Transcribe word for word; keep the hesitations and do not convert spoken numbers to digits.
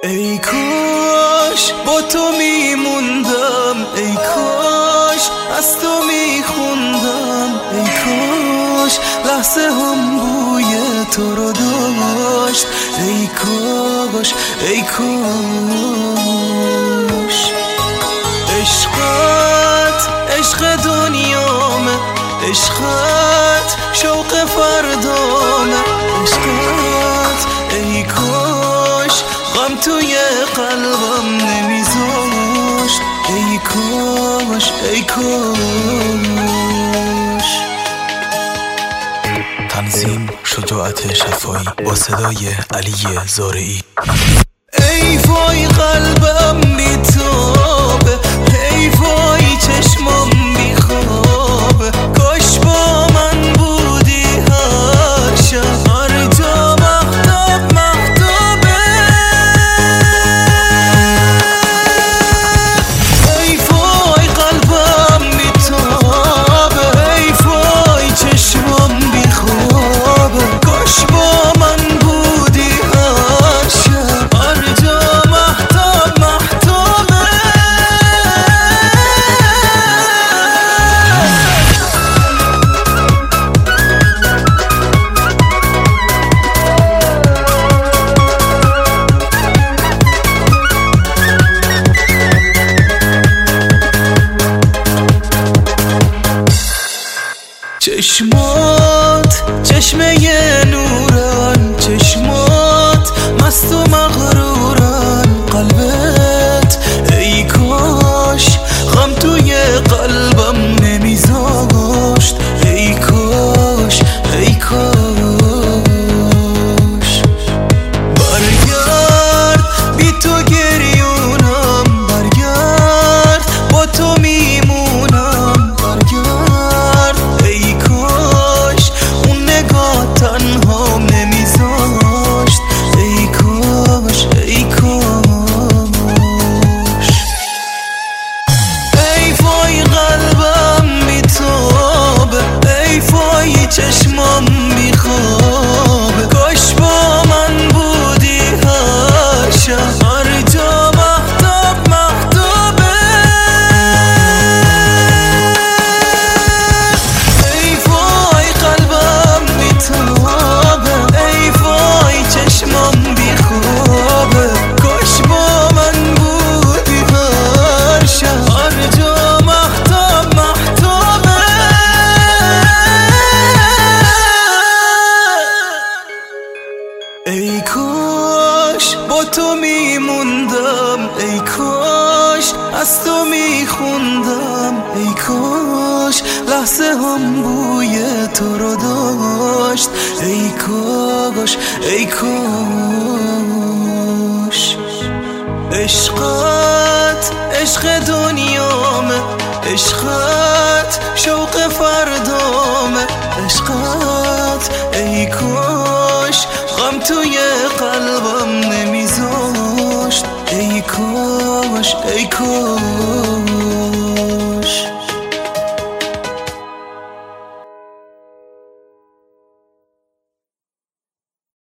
ای کاش با تو میموندم، ای کاش از تو میخوندم، ای کاش لحظه هم بوی تو رو داشت، ای کاش ای کاش. عشقت عشق دنیامه، عشقت شوق فردامه، عشقت ای کاش غم توی قلبم نمیذاشت، ای کاش ای کاش. تنظیم شجاعت شفایی با صدای علی زارعی. ای وای قلبم بی‌تابه، ای وای چشمم بیخوابه، کاش با من بودی هر شب، هر جا مهتاب مهتابه. ای وای قلبم بی‌تابه، ای وای چشمم بیخوابه، کاش با من بودی هر شب، هر جا مهتاب مهتابه. چشمات چشمه نورن، چشمات مست و مغرورن، قلبت ای کاش غم توی قلبم نمیذاشت، ای کاش ای کاش. برگرد بی تو گریونم، برگرد با تو میمونم، برگرد ای کاش اون نگاه تنهام نمیذاشت، ای کاش ای کاش. ای وای قلبم بی‌تابه، ای وای چشمم بیخوابه، کاش با من بودی هر شب، هر جا مهتاب مهتابه. ای وای قلبم بی‌تابه، ای وای چشمم بیخوابه، کاش با من بودی هر شب، هر جا مهتاب مهتابه. ای کاش با تو میموندم، ای کاش از تو میخوندم، ای کاش لحظه هم بوی تو رو داشت، ای کاش ای کاش. عشقت عشق دنیامه، عشقت شوق فردامه، عشقت ای کاش غم توی قلبم نمیذاشت، ای کاش ای کاش.